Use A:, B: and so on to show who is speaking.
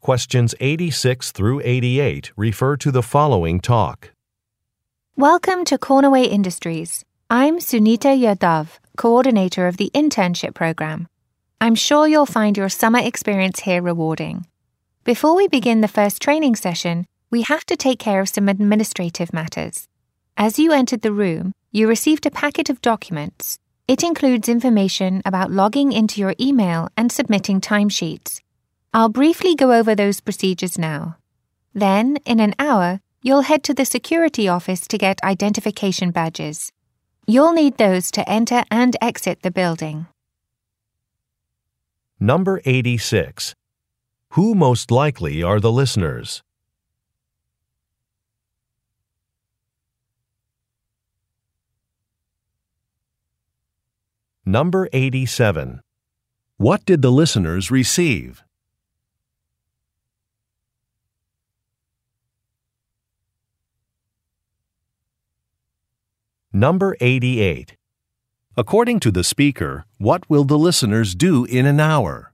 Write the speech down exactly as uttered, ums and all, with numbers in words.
A: Questions eighty-six through eighty-eight refer to the following talk.
B: Welcome to Cornaway Industries. I'm Sunita Yadav, coordinator of the internship program. I'm sure you'll find your summer experience here rewarding. Before we begin the first training session, we have to take care of some administrative matters. As you entered the room, you received a packet of documents. It includes information about logging into your email and submitting timesheets. I'll briefly go over those procedures now. Then, in an hour, you'll head to the security office to get identification badges. You'll need those to enter and exit the building.
A: Number eighty-six. Who most likely are the listeners? Number eighty-seven. What did the listeners receive? Number eighty-eight. According to the speaker, what will the listeners do in an hour?